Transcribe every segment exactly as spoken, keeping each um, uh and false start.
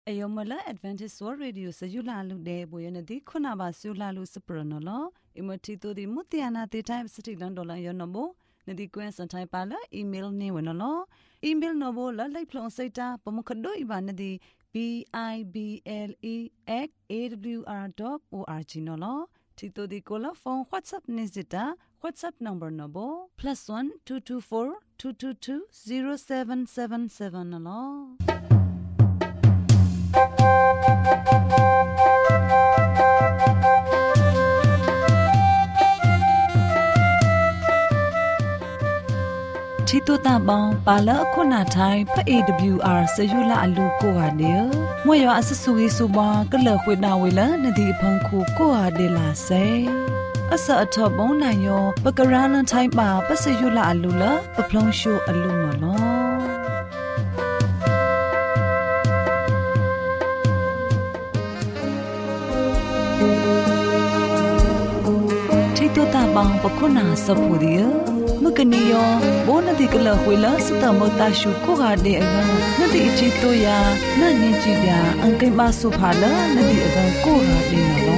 Ayomala Adventist World Radio Sayula Lude Boyanadi Kunaba Sula Lu Supernolo Imotito di Mutiana the time city Landola Yonobo Nadi Gwen Santai Pala email ne wenolo email nobo la like plon seta Pomukado Ibanadi B I B L E at A W R dot org nolo Tito di Cola phone WhatsApp Nizita WhatsApp number nobo plus one two two four two two two zero seven seven seven nolo Tito tabang pala ako na tayo pa A W R sa yula alu ko adil. Moyo asasugi suba kalakwe na wala na di ipang ko ko adila say. Asa atabong na yo pagkaralan tayo pa pa sa yula alula paplong show alu nolo. Tito tabang pakuna sa pudiya. Magkaniyo, bo na di kala huwela sa tamang tasyo ko hade agang na di ichito ya na nijibya ang kay maso pala na di agang ko hade nalo.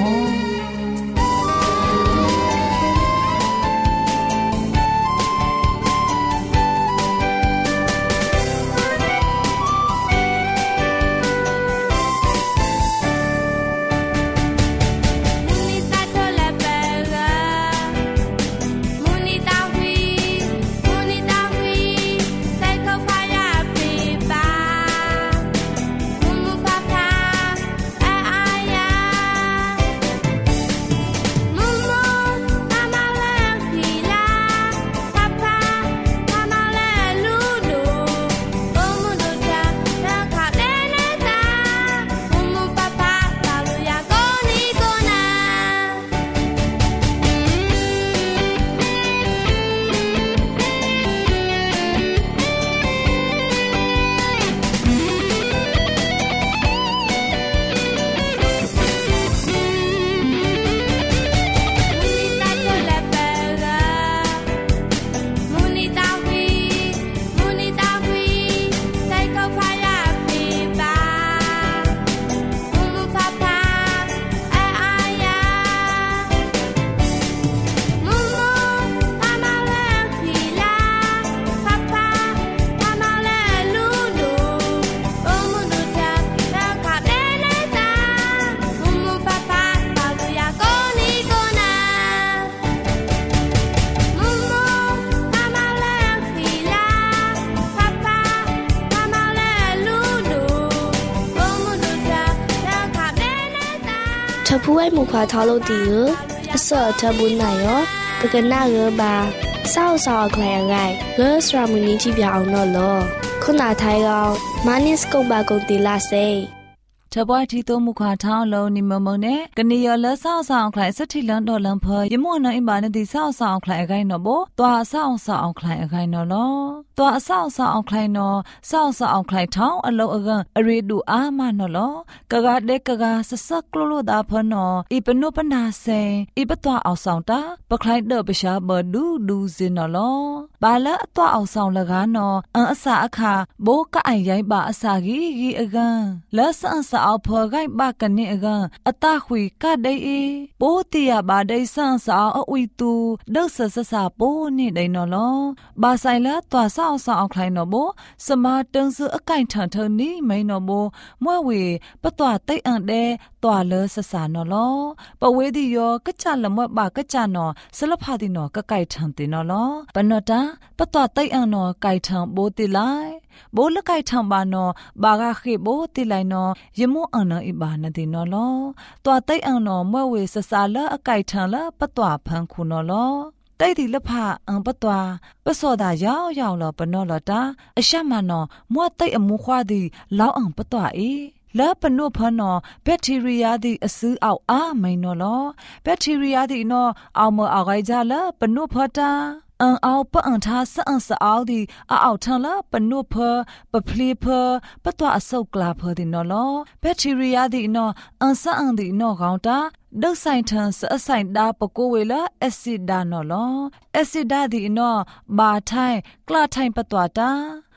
Tapu ai mu kwa thalo ti yo asa tabu na yo pagana yo ba sao sao klai ngai ge sra mu ni chi pya aung no lo khuna thai ga manis kong ba kong ti la se ทบอยที่ตัวมุขวาท้าวโลนิมมงเนกนิยอละซ่าซ่าคลายสัทธิลันดอลันเพยมวนอิบานติซ่าซ่าคลายไกนอโบตัวซ่าซ่าคลายไกนอลอตัวซ่าซ่าคลายนอซ่าซ่าคลายท้าวอโลอกันอรีดูอามานอลอกะกะเดกะกะสสักโลโลดาพนออีปนุปนาเซอีปตัวเอาซองตาปะคลายเดอปะชาเบดูดูซินอลอบาละตัวเอาซองละกานออันอสาอะคาโบกะไอยัยบาอสากีกีอกันละสะสะเอาพอไกบากันนี่อกันอตาหุยกะไดเอโปติยาบาไดสังสาออุยตูเดสะสะสาโปนี่ไดนอลอบาไซละตัวซ่าซ่าเอาใครนอโบสมาตึงซื้ออไก่ถังเธอนี่ไม่นอโบมัวเวปะตัวไตอันเดตัวเลสะสานอลอปะเวดิยอกะจาละมวบากะจานอสละพาดินอกะไก่ถังตินอลอปะนอตาปะตัวไตอันนอไก่ถังโบติไลโบละไก่ถังบานอบากาเขโบติไลนอยมูอันนออิบานตินอลอตัวไตอันนอมัวเวสะสาละอไก่ถังละปะตัวพังคุนอลอไต้ดิละพาอังปะตัวปะโซดายาวยาวลอปะนอลอตาอะชะมานอมัวไต้อมูควาดิลาวอังปะตัวเอละปะนุพนอแบคทีรียาดิอซือเอาอาไมนอลอแบคทีรียาดินอเอามอเอาไกจาละปะนุพตาอังเอาปะอังทาสะอังสะเอาดิอาเอาทังละปะนุพปะพลีพปะตัวอสุกลาพดินอลอแบคทีรียาดินออังสะอังดินอกาวตาดักไซน์ทันสะไซน์ดาปะโกเวละแอซิดดานอลอแอซิดาดินอบาไทกลาไทปะตัวตา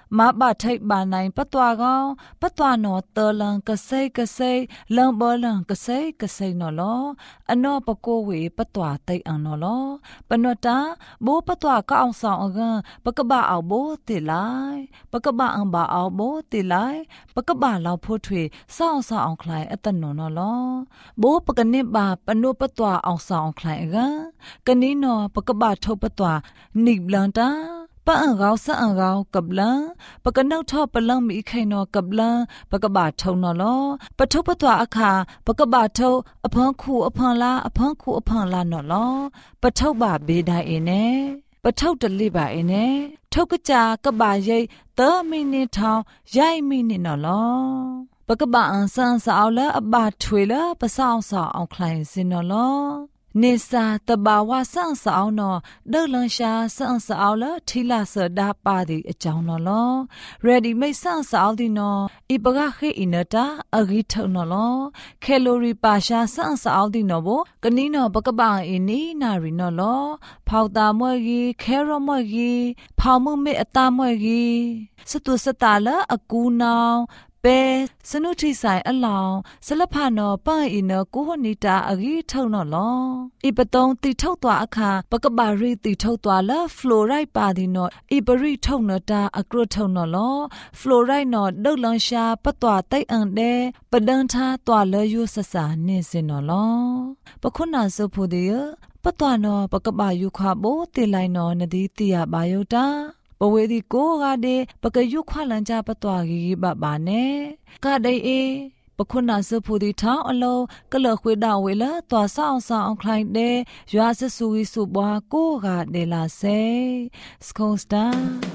มาบาไทบานัยปะตัวกองปะตัวนอเตลังกะเซกะเซลังบอลังกะเซกะเซนอลออนอปะโกเวปะตัวไตอันนอลอปะนอตาโบปะตัวกะอองซองอกันปะกะบะเอาโบติไลปะกะบะอังบาเอาโบติไลปะกะบะลาวโพถวยซองซองคลายอะตะนอนอลอโบปะกะนิบาปะโนปะตัวอองซองคลายกันกะนินอปะกะบะทบปะตัวนิบลันตาปะอังกาวสะอังกาวกับลังปะกะนอกทอปะลังมีไข่นอกับลังปะกะบะทงนอลอปะทบปะตัวอาคาปะกะบะทออพังคูอพังลาอพังคูอพังลานอลอปะทบบะเบไดเอเนปะทบตะลิบะเอเนทกกะจากะบะเยเตอมินิทาวยายมินินอลอปะกะบะอันซันซาเอาละอบาถวยละปะซาวซาเอาคลายซินอลอเนซาตบาวาสังสาวนอเดลังชาสังสาวละทีลาสดาปาดิอจาวนอลอ ready ไม่สังสาวดินออิปกะเขอินตาอริทนอลอแคลอรี่ปาชาสังสาวดินอโบกะนีนอปะกะบังอินีนารินอลอพาวตามวยกีแครอมวยกีพาวมุเมอตามวยกีสตุสตาละอกูนาวเปสนุทิสายอลองสลับพานอป้าอินอกูฮนิตาอริเท่านอลออีปตองติเท่าตัวอาคาปะกบารีติเท่าตัวละฟลูไรด์ปาดินออีปริเท่านอตาอกรเท่านอลอฟลูไรด์นอดลังชาปะตัวไตอันเดปะดังทาตัวเลยุสสาเนสินอลอปะคุณนาสุพูเดียปะตัวนอปะกบายุคาโบติไลนอนดีติยาบายโยตาปเวดีโกกาเดปะกยุขลันจาปะตัวกีบะบาเนกาไดเอปะคุณนาสุพูดิท้าอโลกะเลขวยดาเวละตัวซาวซาองคลายเดยัวสสุวิสุบวาโกกาเดลาเซสโคสตา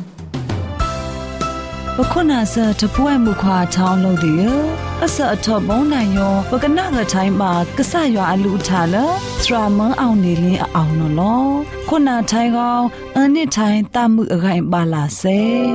ปะคุณนาเซทป่วยมุขวาท้องโลดิเออสะทบบงนายอปะกะนะกะไทมากะสะยัวอลุทาละสรามังเอานีลินเอานอลอคุณนาไทกองอันนี้ไทตามุอะไรบาลาเซ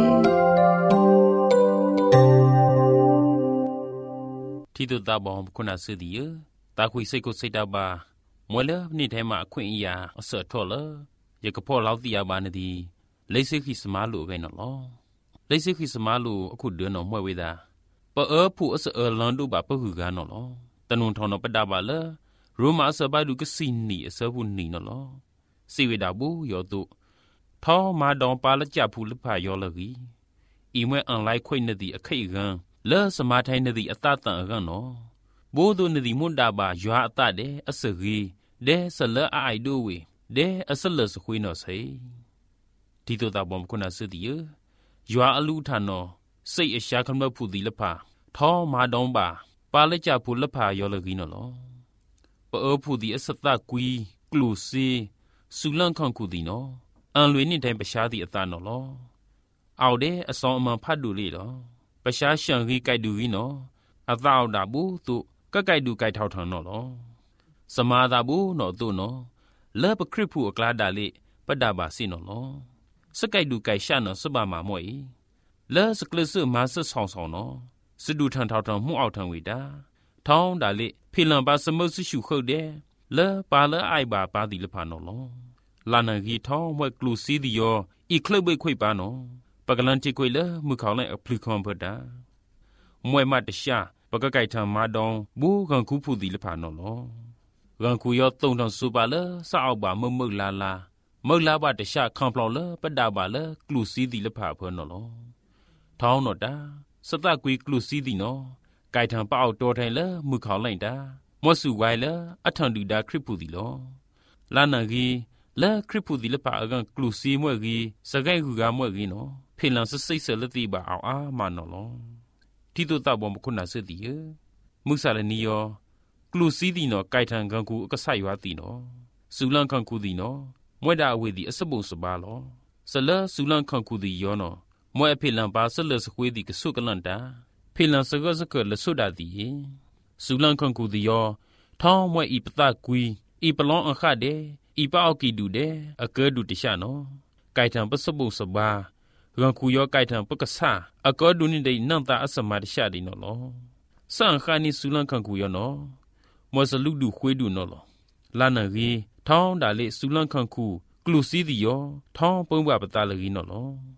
ที่ตัวตาบอมคุณอาสือดีเอตาคุยเซกุเซตาบามัวเลนี่ไทมาคุยยาเสอทอเลยกพ่อเล่าตียาบานดีเลยเซคิสมาลูไว้นอลอเลยเซคิสมาลูအခုเดือนนอมวยเวดาปะเออผู้อสเออลันดูบาปะหือกานอลอตะนุนทอนอปะดาบาเลรูมาสบายดูกสินีเสบุนีนอลอสิเวดาบูยอตุท้อมาดองปาละจับผู้ลพายอลกีอีเมื่ออันไลค่อยนดีอไข่กันเลอสมาไทยนดีอัตตังกันเนาะโบดูนดีมุนดาบายัวอัตเดอสกีเดสเลอไอดูเวเดอสเลสคุยนอเซที่ตัวตาบอมคุณอาสืดียัวอลูทานอเสียชาคำว่าผู้ดีละพาท้อมาดองบาปาละจับผู้ละพายอลกีนอลอปะเออผู้ดีอสตากุยกลูซีสุลังคังคูดีนออันลุยนี่ไทยประชาติอัตานอลอเอาเดอสองอมันพัดดูเลยลอประชาชนกีไกดูวีนออัตเอาดาบูตุก็ไกดูไกเท่าทันนอลอสมาดาบูนอตุนอเลิปคริผู้อกลาดาลิปดาบาสินอลอสไกดูไกชานอสบามามวยเลสกลซึมาสสองสองนอสดูทันเท่าทันมู่เอาทันวิดาท้องดาลิพิลังบาสมสชูเข้าเดเลปาเลไอบาปาดิลพานอลอลานังกีท้องมวยกลูซีดิโออีคลบวยคุยปานอปากลันจิคุยเลมือเขาเลยพลิกคอมเพิดามวยมาตชาปากไก่ทำมาดองบูกังคูผู้ดีละผ่านนอลกังคูยอตรงทางสุบาเลสาวบาเมื่อเมื่อลาลาเมื่อลาบาตชาคำพลอเลปดาบาเลกลูซีดีละผ่าเพื่อนนอลท้องนอดาสตากุยกลูซีดีนอไก่ทำเป้าตัวไทยเลมือเขาเลยดามัวสุไวเลอัฐันดูดาคริปผู้ดีลอลานากีเลคริปผู้ดีละผ่ากังกลูซีมัวกีสกายกูกามัวกีนอพิลังสสิเสลตีบาเอาอามานอลที่ตัวตาบอมคุณนาสติเยมุสาลนียอกลูซีดีนอไกทังกังกูก็ใส่วาตีนอสุลังคังกูดีนอมวยดาเวดีอสบุสบาลอสเลสุลังคังกูดียอนอมวยพิลังบาสเลสคุยดีกสุกลันดาพิลังสกสกเลสุดาดีสุลังคังกูดียอท้องมวยอีปตากุยอีปลองอังคาเดอีปาอกีดูเดอเกดูติชานอไกทังปสบุสบารังคูยอไก่ทางปกษาอากอดูนี่ได้นั่งตาอสมาดิชาดีนอลอสังขานิสุลังคังคูยอนอมอสลุดูควยดูนอลอลานารีท้องดาเลสุลังคังคูกลูซีดิยอท้องปงบาปตาลกีนอลอ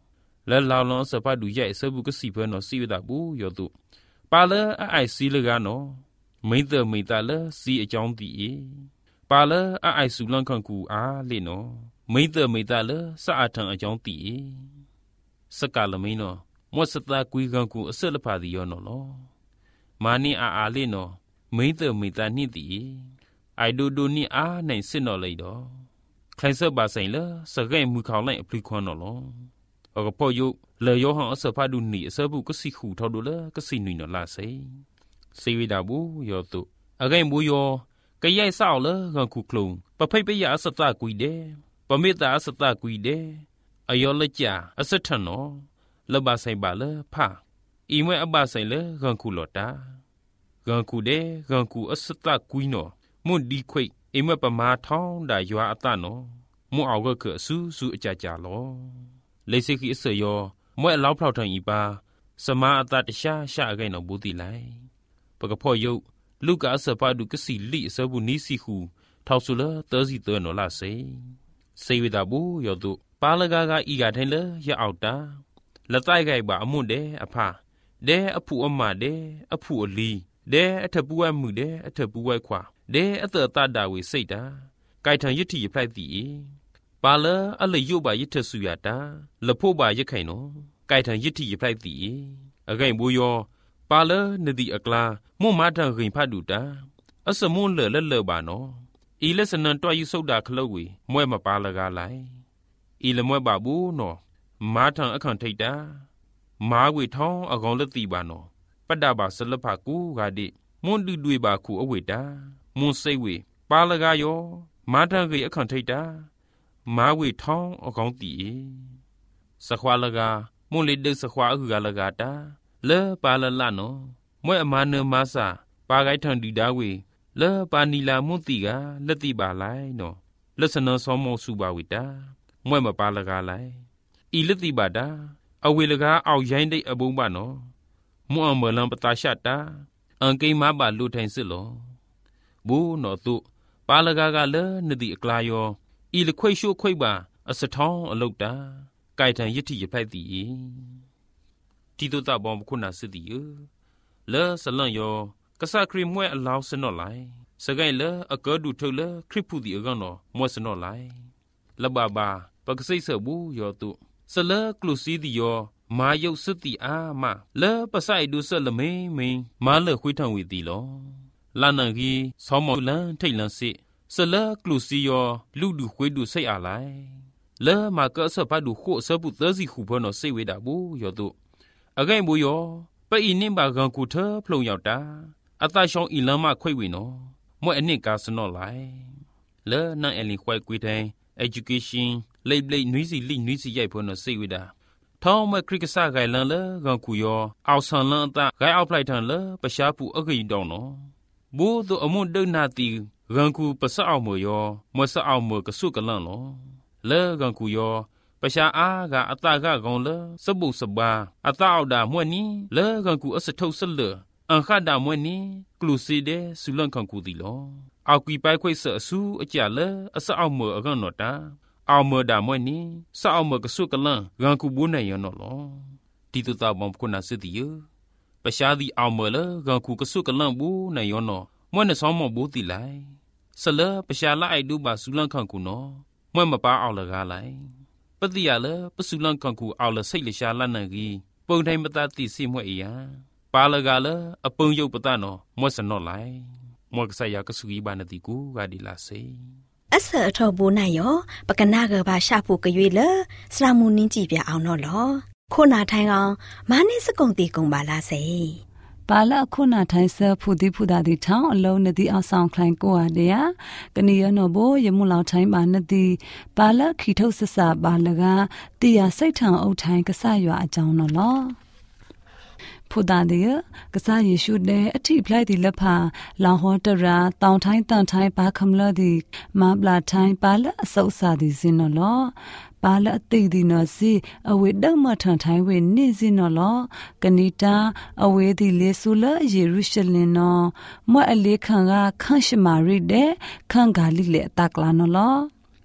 และลาวลองสภาพดูใหญ่เสบุกสีเพื่อนอสีดาบูยอตุปาเลไอซีเลกานอไม่เตอไม่ตาเลสีอจองตีปาเลไอสุลังคังกูอาเลนอไม่เตอไม่ตาเลสะอาดทังอจองตีสกาลไม่นอมวสตากุยคังกูอเสลพาดิยอนอลอมานี่อาอาเลนอไม่เตอไม่ตานี่ตีไอดูดูนี่อาในสินอเลยดอใครเสบาใส่เลสะแกมือเขาไล่พลิควนอลออก็พออยู่เลยยอหังอสภาดูนี่เสบุก็สิขู่ทอดูเลก็สิหนุยนลาเซเซวิดาบูยอตุอะไกบูยอก็ยัยสาวเลกังคุคลุงปะไผไปยาอสตากุยเดปะเมตาอสตากุยเดอายอละจาอสทันนอละบาไซบาเลพาอีมวยอบาไซเลกังคุลอตากังคุเดกังคุอสตากุยนอมุนดีခွိอีมวยปะมาท้องดายออะตะนอมุเอาก็คือซูซูอจาจาลอလေစိခိအစယောမွဲ့အလောက်ဖောက်ထန်ဤပါစမာအတတရှာရှာဂိုင်နော်ဘူးတိလိုက်ပကဖော့ယုတ်လူကအစပါဒုကစီလိအစဘူးနီစီခုထောက်ဆူလသောစီသောနော်လာစေစေဝဒဘူးယောတုပါလကာကဤကထိုင်လရအောက်တာလက်တိုက်ခိုက်ပါအမွန့်တဲ့အဖဒဲအဖူအမဒဲအဖူအလီဒဲအထပူဝဲမှုဒဲအထပူဝဲခွာဒဲအတတတာဝေစိတ်တာဂိုက်ထန်ယတိဖလိုက်တိပါလအလယုပါယထဆူရတာလဖို့ပါရခိုင်နော်ကြိုက်ထန်ယတိရဖိုက်တီအခိုင်ဘူယောပါလနဒီအကလာမွန်မထန်ခင်ဖတ်တူတာအစမွန်လလလပါနော်ဤလစနန်တွာယူဆုတ်တာခလုတ်ဝေမွဲ့မပါလကားလိုက်ဤလမွဲ့ပါဘူးနော်မာထန်အခန့်ထိတ်တာမားဝေထောင်းအကောင်လက်တီပါနော်ပတ္တပါဆလဖကူဂါတိမွန်တူတွေပါခုအဝေတာမွန်စိတ်ဝေပါလကားယောမာထန်ခေအခန့်ထိတ်တာမာဝေထောင်းအကောင်းတီစခွာလကမွန်လေဒစခွာအခုကလကတာလဲပါလလနော်မွဲ့အမနမဆာပါဂိုက်ထန်ဒီဒါဝေလဲပါနီလာမွန်တီကလက်တိပါလိုက်နော်လက်စနဆောမောစုပါဝိတာမွဲ့မပါလကလိုက်ဤလက်တိပါတာအဝေလကအောက်ရိုင်းတိတ်အဘုံပါနော်မွန်အမလန်ပတာရှတာအန်ကိမပါလူထိုင်စစ်လောဘူးနော်သူပါလကကလဲနတိအကလာယောဤလခွိရှုခွိပါအစထောင်းအလုတ်တာကြိုက်ထန်ယတိရဖိုက်တီတီတုတဘောခုနာစစ်တီလဲဆလန်ယောကဆခရီမွဲအလောင်းစနော့လိုက်စကိုင်လဲအကောဒုထုတ်လဲခရစ်ဖူတီအကောင်နော်မွဲစနော့လိုက်လဘဘာပကစိတ်ဆဘူးယောတုဆလကလုစီတီယောမာယုတ်စတိအာမလဲပဆိုင်ဒုဆလမေမင်းမာလခွိထံဝီတီလောလာနန်ကြီးဆောမောလန်ထိတ်လန်စစ်စလကလုစီယောလူဒုခွေဒုစိတ်အားလိုက်လဲမာကဆဖတ်ဒုခိုဆပုသစီခုဘောနော်စိတ်ဝေတာဘူးယောတုအကိုင်ဘူးယောပအိနင်းပါကန်ကူထဖလုံရောက်တာအတရှောင်းအီလမ်းမခွိဝေနော်မွဲ့အနစ်ကာစနော့လိုက်လဲနန်အလီခွိုက်ကွေတိုင်း education လိပ်လိပ်နွီးစီလိနွီးစီရိုက်ဘောနော်စိတ်ဝေတာထောင်းမခရစ်ကဆာဂိုင်လန်လဲကန်ကူယောအောက်ဆန်လန်အတဂိုင်အောက်ဖလိုက်ထန်လဲပရှားပူအခိတောင်းနော်ဘူးတို့အမွတ်ဒုနာတီဂန်ကူပစအောင်မယောမစအောင်မကဆုကလန်လောလဲဂန်ကူယောပရှာအားကအတကကောင်လဲစပုစပါအတအောက်တာမွဲ့နီလဲဂန်ကူအစထုတ်ဆလအန်ခတ်တာမွဲ့နီကလူစီတဲ့ဆူလန်ခံကူတီလောအောက်ကွီပိုက်ခွိဆအဆူအကြလဲအစအောင်မအကန်နော်တာအောင်မတာမွဲ့နီစအောင်မကဆုကလန်ဂန်ကူဘူးနေရောနော်လောတီတူတာဘောခုနာစစ်တီယပရှာဒီအောင်မလဲဂန်ကူကဆုကလန်ဘူးနေရောနော်မွဲ့နဆောင်းမဘူးတီလိုက်ဆလပရှာလာအိုက်ဒူပါဆူလန်ခံကူနော်မွဲ့မပါအောင်လကားလိုက်ပတိရလပဆူလန်ခံကူအောင်လစိတ်လရှာလန်နကြီးပုံတိုင်းမတတိစီမွဲ့အရာပါလကားလအပုံယုတ်ပတနော်မွဲ့စနော့လိုက်မွဲ့ကဆရာကဆူကြီးပါနတိကူကဒီလာစေအဆအထောဘူနိုင်ယောပကနာကဘာရှာဖို့ကြွေလစရာမူနင်းကြည့်ပြအောင်နော်လောခုနာထိုင်အောင်မာနစ်စကုံတီကုံပါလားစေပါလခုနာထိုင်ဆဖူဒီဖူဒါဒီထောင်းအလုံးနဒီအောင်ဆောင်ခလိုင်ကိုရတဲ့ကနီယနောဘယမူလောက်ထိုင်ပါနဒီပါလခီထုတ်ဆဆပါလကတီယာစိတ်ထံအုတ်ထိုင်ကဆရွာအကြောင်းနော်လောဖူဒါဒီကဆယေရှုတဲ့အထိဖလိုက်ဒီလက်ဖာလောင်ဟောတရာတောင်ထိုင်းတန်ထိုင်းပါခမလဒီမဘလာထိုင်းပါလအစုပ်စာဒီစင်နော်လောပါလအတိဒီနော်စီအဝေတောက်မထန်ထိုင်းဝေနေစင်နော်လောကနီတာအဝေဒီလေဆူလယေရုရှလင်နော်မွဲ့အလေးခံကခန့်ရှမာရိတဲ့ခန့်ဂါလိလေအတကလာနော်လောစ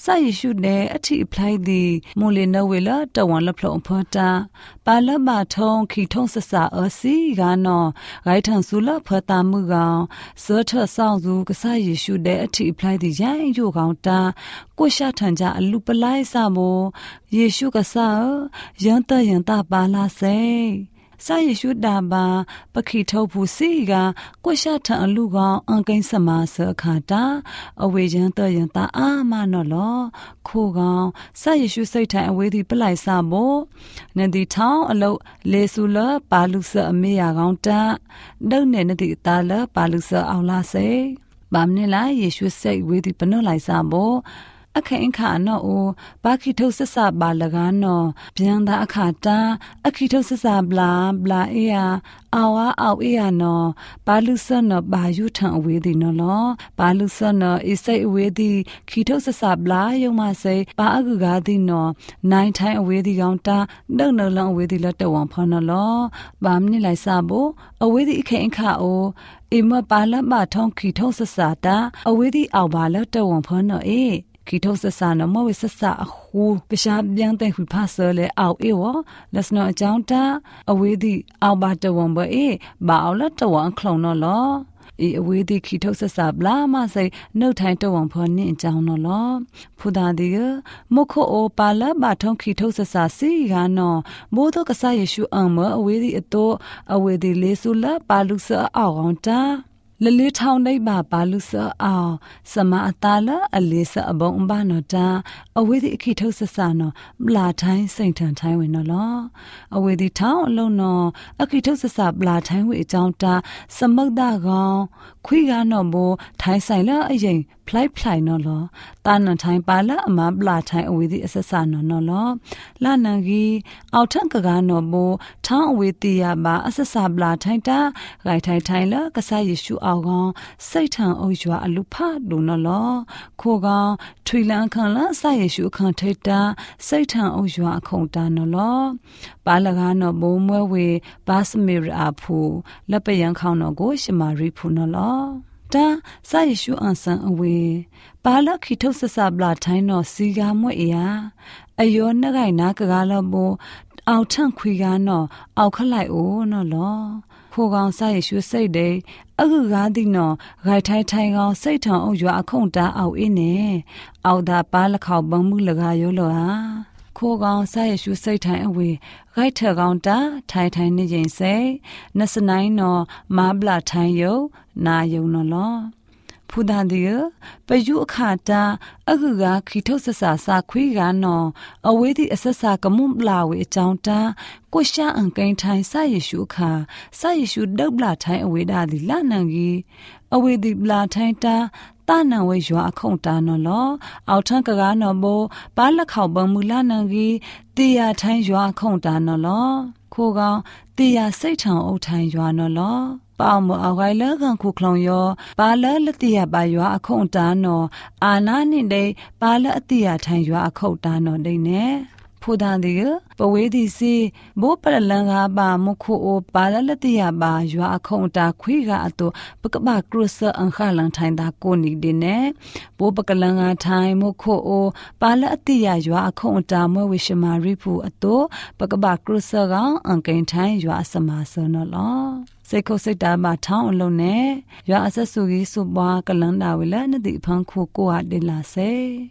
စာယေရှုတဲ့အထိအဖလိုက်သည်မိုလီနဝေလာတဝန်လဖလုံဖောတာပါလမထုံခီထုံဆဆာအစီကနော်ဂိုင်ထန်ဆူလဖတာမှုကောင်စောထဆောင်စုကစာယေရှုတဲ့အထိအဖလိုက်သည်ရိုင်းယူကောင်တာကိုရှာထန်ကြအလူပလိုက်စမို့ယေရှုကစားယန်တယန်တာပါလာစေစာယေရှုဒါဘာပခိထုတ်ဘူးစီကကိုရှာထန်အလူကောင်အန်ကိန်းစမာစခါတာအဝေယန်တယန်တာအာမနော်လောခိုကောင်စာယေရှုစိတ်ထိုင်အဝေးသည်ပလိုက်စမို့နဒီထောင်းအလုလေဆူလပါလူဆအမေရကောင်တာဒုံနဲ့နဒီတာလပါလူဆအောင်လာစေဗာမနေလာယေရှုစိတ်ဝေးသည်ပနော့လိုက်စမို့အခင်ခါနော်အိုဘာခိထုတ်ဆဆဘာလကနော်ပြန်သာအခါတာအခိထုတ်ဆဆဘလာဘလာအေယာအာဝါအောက်အေယာနော်ဘာလူဆနော်ဘာယူထံအဝေးဒီနော်လောဘာလူဆနော်အစိတ်အဝေးဒီခိထုတ်ဆဆဘလာယုံမစေဘာအကူကားဒီနော်နိုင်ထိုင်းအဝေးဒီကောင်တာနှုတ်နှုတ်လုံးအဝေးဒီလက်တဝန်ဖော်နော်လောဘာမနစ်လိုက်စဖို့အဝေးဒီအခင်ခါအိုအမပါလမထုံခိထုတ်ဆဆတာအဝေးဒီအောက်ဘာလက်တဝန်ဖော်နော်အေးခိထုတ်ဆဆာနမဝဆဆာအခုပရှာပြန်တဲ့ဖာဆာလေအောက်အေဝလက်စနောအကြောင်းတာအဝေးသည့်အောက်ပါတဝန်ဘအေဘာအောက်လက်တဝန်ခလုံးနော်လောဤအဝေးသည့်ခိထုတ်ဆဆာဘလာမဆိုင်နှုတ်ထိုင်းတဝန်ဖော်နင့်အကြောင်းနော်လောဖူဒါဒီမခိုအိုပါလဘာထုံခိထုတ်ဆဆာစီကနော်မိုးတော့ကဆာယေရှုအံမအဝေးသည့်အတော့အဝေးသည့်လေဆူလာပါလူဆာအောက်အောင်တာလလေထောင်းနေပါပါလူဆာအောင်စမအတာလအလေးဆအဘုံဘာနော်တာအဝေးဒီအခီထုတ်ဆဆာနော်ပလာထိုင်းစိန်ထန်ထိုင်းဝင်နော်လောအဝေးဒီထောင်းအလုံးနော်အခီထုတ်ဆဆာပလာထိုင်းဝေအကြောင်းတာစမုတ်တာကောင်ခွေးကနော်ဘိုးထိုင်းဆိုင်လအရင်ဖလိုက်ဖလိုက်နော်လောတာနန်ထိုင်းပါလအမပလာထိုင်းအဝေးဒီအဆဆာနော်နော်လောလာနန်ကြီးအောက်ထက်ကကနော်ဘိုးထောင်းအဝေးတီရပါအဆဆာပလာထိုင်းတာဂိုင်ထိုင်းထိုင်းလကဆာယေရှုအောင်ကောင်စိတ်ထန်အုပ်ရွာအလူဖတ်လို့နော်လောခိုကောင်ထွေလန်းခန့်လာဆာယေရှုအခန့်ထိတ်တာစိတ်ထန်အုပ်ရွာအခုံတာနော်လောပါလကားနော်ဘုံမွဲဝေဘာစမီရာဖူလက်ပယံခေါင်းနော်ကိုရှမာရီဖူနော်လောတာဆာယေရှုအန်ဆန်အဝေပါလခိထုတ်ဆဆဘလာထိုင်းနော်စီကားမွဲ့အရာအယောနဂိုင်နာကကားလောဘအောက်ထန့်ခွေကားနော်အောက်ခလိုက်အိုနော်လောခိုကောင်ဆာယေရှုစိတ်တဲ့အခုကားသည်နော်ဂိုင်ထိုင်ထိုင်ကောင်စိတ်ထောင်အုပ်ရွာအခုံတာအောက်အင်းနဲ့အောက်သာပါလခေါပမှုလကားရောလောဟာခိုကောင်ဆာယေရှုစိတ်ထိုင်အဝေဂိုက်ထကောင်တာထိုင်ထိုင်နေခြင်းစိတ်နစနိုင်နော်မာဘလာထိုင်ယုံနာယုံနော်လောဖူဒန်ဒီပယုအခါတာအခုကခိထုတ်ဆဆာစာခွေးကနော်အဝေးသည့်အဆက်စာကမွန်ဘလာဝေအကြောင်းတာကိုရှာအန်ကိန်းထိုင်ဆာယေရှုခါဆာယေရှုဒုတ်ဘလာထိုင်အဝေးဒါဒီလာနန်ကြီးအဝေးသည့်ဘလာထိုင်တာတာနံဝဲရွာအခုံတာနော်လောအောက်ထန်းကကားနော်ဘိုးပါလက်ခေါပမူလာနန်ကြီးတေရထိုင်းရွာအခုံတာနော်လောခိုကောင်တေရစိတ်ထောင်အုပ်ထိုင်ရွာနော်လောပေါမအဝိုင်လကန်ခုခလုံယောပါလလတိယပါရွာအခုံတာနော်အာနာနိတဲ့ပါလအတိယထိုင်ရွာအခုံတာနော်ဒိနေဖူဒန်ဒီပဝေးဒီစီဘိုးပရလန်ကပါမခုအိုပါလလတိယပါရွာအခုံတာခွေးကအတူပကပကရုစအန်ခလန်ထိုင်တာကိုနီဒီနေဘိုးပကလန်ကထိုင်မခုအိုပါလအတိယရွာအခုံတာမွေဝိရှမာရိဖူအတူပကပကရုစကအန်ကိန်ထိုင်ရွာစမာဆနော်လောစိတ်ခုစိတ်တာမထောင်းအလုံးနဲ့ရွာအဆက်စုကြီးစုပွားကလန်တာဝေလနတိဖန်ခုကိုဟာဒေလာစေ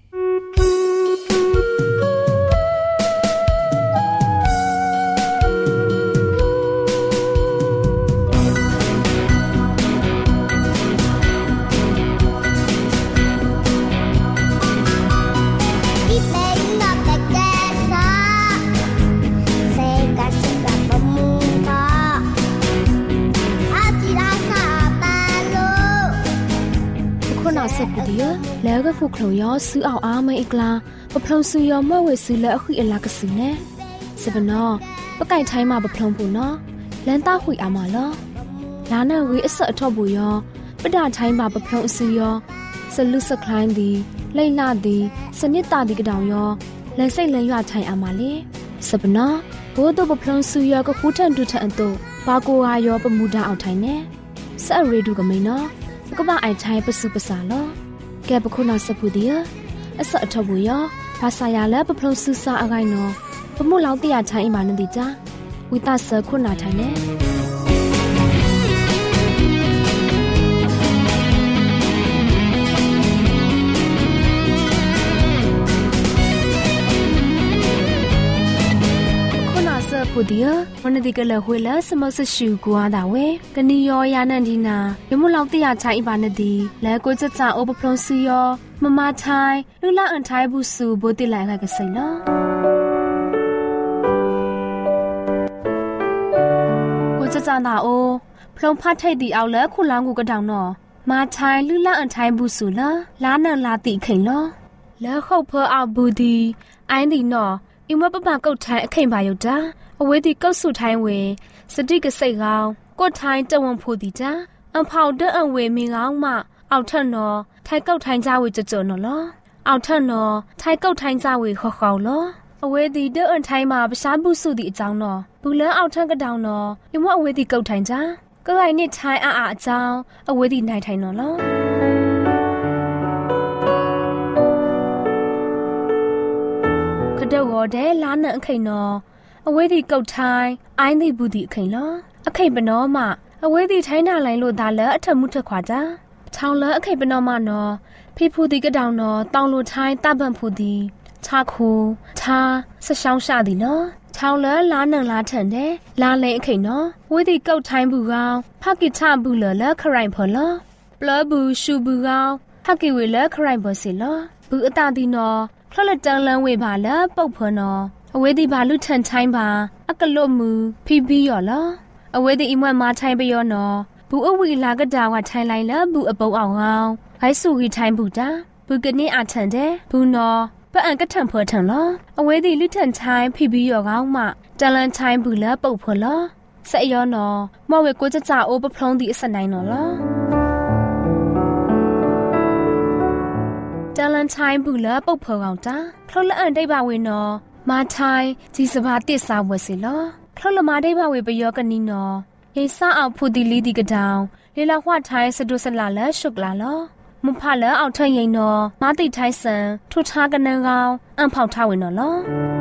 ဆက်ပဒီလဲကဖုခလုံရောဆူအောင်အားမေကလာပဖလုံဆူရောမဝဲဆူလဲအခုအလာကစနေစပနောပကိုင်ထိုင်းမှာပဖလုံပူနော်လန်တာခွေအားမလောလာနဝေအဆက်အထော့ပူရောပဒထိုင်းမှာပဖလုံဆူရောဆလူစကလိုင်းဒီလိမ့်နာဒီစနစ်တာဒီကတောင်ရောလန်စိတ်လန်ရွထိုင်းအားမလေစပနောဘိုးတို့ပဖလုံဆူရောကခုထန်တူထန်တော့ဘာကိုဟာရောပမူတာအောင်ထိုင်းနေစအရေဒူကမိန်နော်ကပအိုင်ချိုင်ပစုပစာလောကဲပခုနာစပူဒီယအစအထဘူးရောဘာသာရလဲပပလုံးဆူစာအကိုင်နော်ဘမို့လောက်တရားချိုင်းအမနန်ဒီကြဝိသဆခုနာထိုင်နေဖူဒီယမနဒီကလဟွေလစမဆရှူကွာတာဝဲကနီယောယာနန်ဒီနာယမလောက်တရချိုင်ပါနဒီလဲကိုချချအိုပဖလုံးစီယောမမထိုင်လူလာအန်ထိုင်ဘူးစုဘိုတိလိုက်ခကစိနော်ကိုချချနာအိုဖလုံးဖတ်ထိုက်တီအောင်လဲခုလောင်းကိုကတောင်နော်မထိုင်လူလာအန်ထိုင်ဘူးစုလားလာနန်လာတိခိန်လောလဲခုတ်ဖောအောင်ဘူးဒီအိုင်းဒီနော်အမပပကုတ်ထိုင်အခိန်ပါယုတ်တာအဝေးဒီကုတ်ဆုထိုင်းဝေစတိကစိတ်ကောင်းကိုထိုင်းတဝံဖို့ဒီတာအဖောက်တဲ့အဝေမင်းကောင်းမအောက်ထက်နော်ထိုင်ကုတ်ထိုင်းကြဝေကြကြနော်လောအောက်ထက်နော်ထိုင်ကုတ်ထိုင်းကြဝေခေါခေါလောအဝေးဒီတဲ့အန်ထိုင်းမှာပရှားပုစုဒီအကြောင်းနော်ဘူးလန်းအောက်ထက်ကတောင်နော်ယမအဝေးဒီကုတ်ထိုင်းကြကိုယ်တိုင်နဲ့ထိုင်းအာအာအကြောင်းအဝေးဒီနိုင်ထိုင်နော်လောတော့တဲ့လာနံအခိန်နော်အဝေးဒီကုတ်ထိုင်းအိုင်းဒီဘူးဒီအခိန်လောအခိန်ပနောမအဝေးဒီထိုင်းနာလိုင်းလို့ဒါလဲအထမှုထခွာကြထောင်လဲအခိန်ပနောမနော်ဖေဖူဒီကတောင်နော်တောင်လိုထိုင်းတပန်ဖူဒီချာခုသာဆရှောင်းရှာဒီနော်ထောင်လဲလာနံလာထန်တဲ့လာလဲအခိန်နော်ဝေးဒီကုတ်ထိုင်းဘူးကောင်းဖကိချဘူးလလဲခရိုင်ဖော်လောပလဘူးရှူဘူးကောင်းဖကိဝေလဲခရိုင်ဘောစီလောဘူးအတာဒီနော်ဖလတန်လန်ဝေပါလပုတ်ဖော်နော်အဝေးဒီဘာလူထန်ချိုင်းပါအကလုတ်မူဖီဘီရော်လားအဝေးဒီအမွဲမာချိုင်းပယောနော်ဘူးအဝီလာကတာဝထိုင်းလိုက်လဘူးအပုတ်အောင်အောင်ဟိုက်ဆူဟီထိုင်းဘူးတာဘူးကနေအထန်တဲ့ဘူးနော်ပအန်ကထန်ဖော်ထန်လောအဝေးဒီလူထန်ချိုင်းဖီဘီရော်ကောင်းမှတန်လန်ချိုင်းဘူးလပုတ်ဖော်လောစက်ရောနော်မော်ဝေကိုကြကြအိုးပဖလုံးဒီအစနိုင်နော်လားတလန်ချိုင်းဘူးလပုတ်ဖော်ကောင်တာဖလောလအန်ဒိတ်ပါဝေနော်မာထိုင်းဂျီစဘာတစ်စာဝဲစီလောဖလောလမာဒိတ်ပါဝေပယောကနီနော်ရေစအောင်ဖူတီလီဒီကတောင်လေလာဟွာထိုင်းစဒုစလာလရှုကလာလောမဖလအောက်ထရင်နော်မာတိထိုင်းဆန်ထူထားကနန်းကောင်အန်ဖောက်ထားဝေနော်လော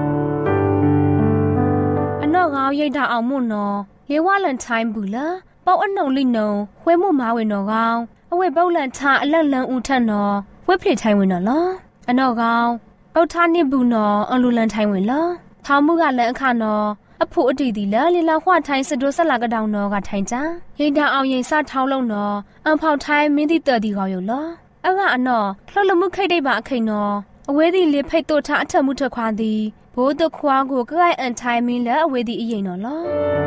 အနော့ကောင်ရိတ်တာအောင်မို့နော်လေဝလန်ထိုင်းဘူးလားပေါအနုံလိနုံခွဲမှုမာဝေနော်ကောင်အဝေပုတ်လန်ချအလက်လန်ဦးထက်နော်ဝက်ဖလိထိုင်ဝင်နော်လားအနော့ကောင်ပေါထားနစ်ဘူးနော်အလူလန်ထိုင်ဝင်လားထောင်မှုကလည်းအခါနော်အဖို့အတီတီလားလီလာဟွာထိုင်စဒိုဆက်လာကတောင်နော်ကထိုင်ကြရိတ်တာအောင်ရင်စထောင်းလုံးနော်အန်ဖောက်ထိုင်မင်းတိတော်တီကောင်ယူလားအကအနော့လှုပ်လမှုခိတ်တိတ်ပါအခိန်နော်အဝေးဒီလေဖိတ်တို့ထားအထက်မှုထခွာသည်ဘိုးတခွာကိုကြိုက်အန်ထိုင်မင်းလည်းအဝေးဒီအရင်နော်လား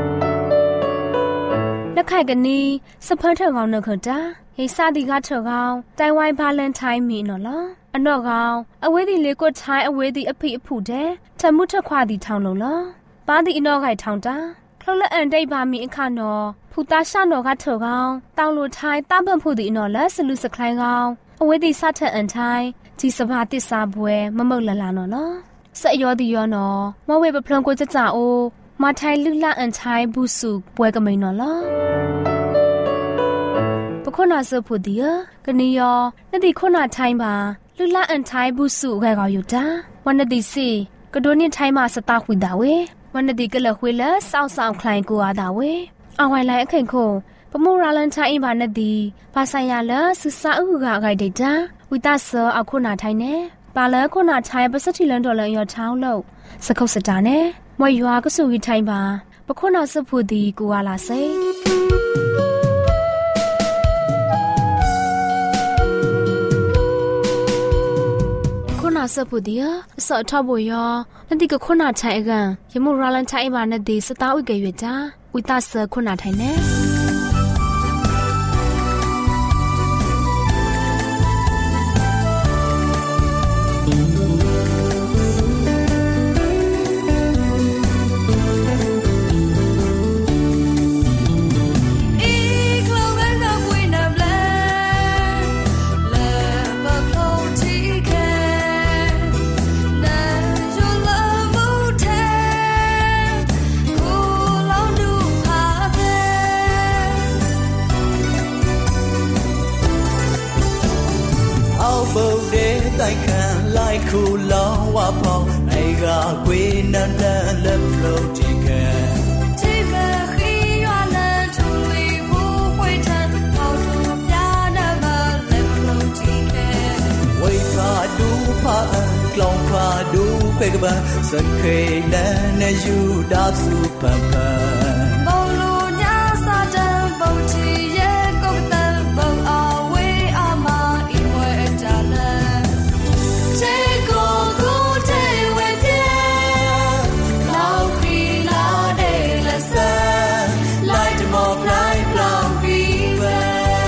လက်ခိုက်ကနီးစဖတ်ထကောင်နှခတာဟိစာဒီကထကောင်တိုင်ဝိုင်ဘာလန်ထိုင်းမီနော်လားအနော့ကောင်အဝေးဒီလေကိုထိုင်းအဝေးဒီအဖိအဖုတဲ့ထမှုထခွာဒီထောင်းလုံးလားပါဒီအနော့ခိုက်ထောင်းတာခလလအန်ဒိတ်ပါမီအခါနော်ဖူတာရှာနော်ကထကောင်တောင်လိုထိုင်းတပန်ဖုဒီအနော့လဲဆလူစခလိုင်းကောင်အဝေးဒီစထအန်ထိုင်းဂျီစဘာတစ်စာပွဲမမုတ်လလာနော်နော်ဆက်ရောဒီရောနော်မဝေပဖလွန်ကိုကြကြအိုမထိုင်လူလာအန်ထိုင်းဘူးစုပွဲကမိန်နော်လားပခုနာစဖို့ဒီယကနီယောနတိခုနာထိုင်းပါလူလာအန်ထိုင်းဘူးစုခဲကောယူတာဝန်နတိစီကဒိုနိထိုင်းမှာစတာခွေတာဝေဝန်နတိကလခွေလစောက်ဆောင်ခလိုင်းကိုအားတာဝေအဝိုင်လိုက်အခိန်ခုပမူရာလန်ထိုင်းပါနတိဘာဆိုင်ရလဆူစာဥကဂိုက်ဒေတာဝိတဆောအခုနာထိုင်းနေပါလခုနာထိုင်းပစတိလန်ဒေါ်လာရောချောင်းလို့စခုတ်စတာနဲ့မွေရွာကဆူဝီထိုင်းပါပခုနာစဖို့ဒီကိုအားလာစေစဖူဒီယာစောထဘယောနတိကခုနာချိုင်အကန်ယမူရာလန်ချိုင်ဘာနတိစတာဝိကေရကြဝိတဆခုနာထိုင်နေတိုင်ခံ like cool law wapao ai ga kwe nan nan le flow ticket Long qua đủ quay cái bờ sân khê nè nè du đáp su pa pa bao lu nhá sa chân bao chi ye có tơ bao a we a ma i we cha le che ko ko che we tie lao khi la de la sa lai de mo lai lao vi ve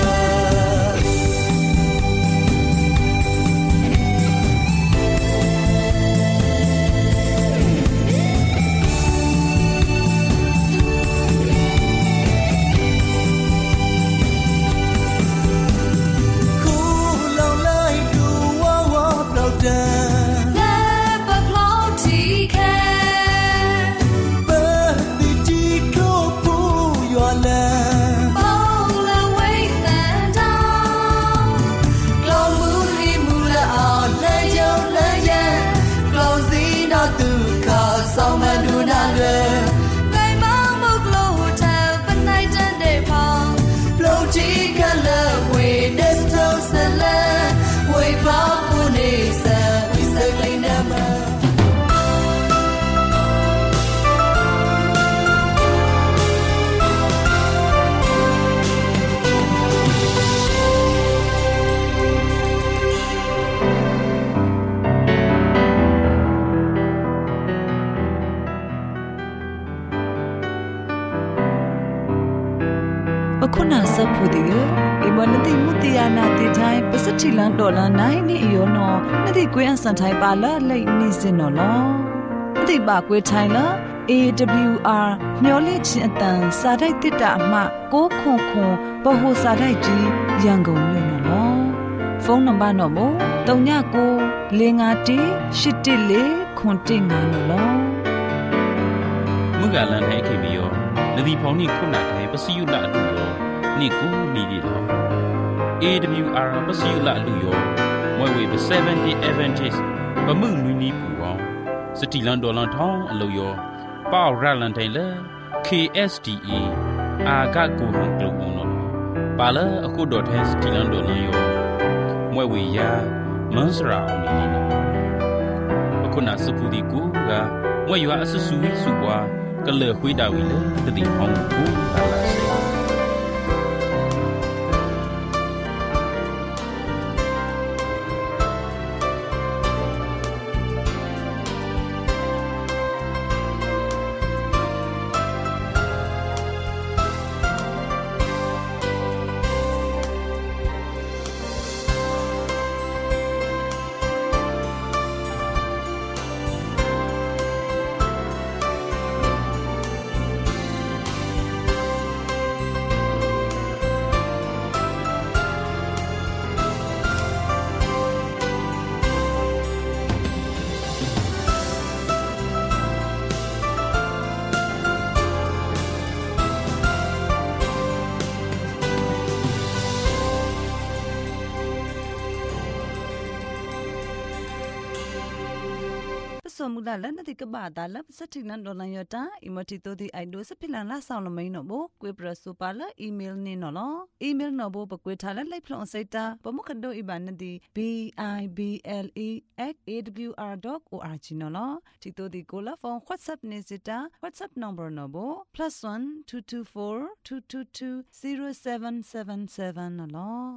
ခုနစပ်ဖို့ဒီအမနတိမူတီယာနာတီတိုင်းပစတိလန်ဒေါ်လာနိုင်နီယောနော်နတိကွေးအစန်ထိုင်ပါလာလိတ်နေစင်နော်လောနတိပါကွေးထိုင်လာ A W R မျော်လင့်ခြင်းအတန်စာတိုက်တစ်တာအမှကိုခွန်ခွန်ဘဟုစာတိုက်ကြီးရန်ကုန်မြို့နော်လောဖုန်းနံပါတ်နော်မို့၃၉၉၄၅၁၈၁၄ခွန်၁၅နော်လောမုကလန်ထိုင်ခေမီယောနဒီဖောင်နီခုနာထိုင်ပစီယုလာအတူယောနိကူနီဒီလော A W R ပစီယုလာအလူယောမွေဝေseventy Advantage ပမှုနွီနီပူရောစတီလန်ဒေါ်လန်ထောင်းအလူယောပေါရလန်တိုင်လေ K S D A အာဂတ်ကိုဟန်ကလုုံနော်ပါလာအခုဒေါ်ထဲစတီလန်ဒေါ်လန်ယောမွေဝေယာမန်စရာအောင်နီနော်အခုနာစပူဒီကူကမွေရွာအဆဆူဝီစုပွားကလေခွေးတာဝီလေတတိအောင်ကူလာလာစေสมุดาลันติกบาดาลับสถินันดอลันยตาอิมติโตติไอโดสพิลันลาซาวลมัยนอโบกวยปรสุปาลอีเมลเนนอลอีเมลนอโบปกวยทาลไลพลอนไซตาปมุขดโดอิบานติ b i b l e at a w r dot org นอลติโตติโกลาฟอน WhatsApp เนซิตา WhatsApp number นอโบ plus one two two four two two two zero seven seven seven นอล